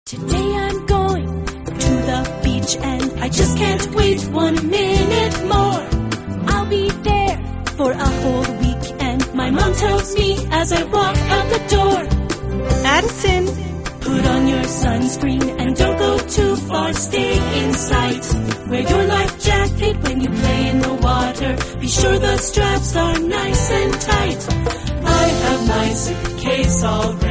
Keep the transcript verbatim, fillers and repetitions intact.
Today I'm going to the beach and I just can't wait one minute more. I'll be there for a whole week and my mom tells me as I walk out the door, Addison, put on your sunscreen and don't go too far, stay in sight. Wear your life jacket when you play in the water, be sure the straps are nice and tight. I have my suitcase all ready.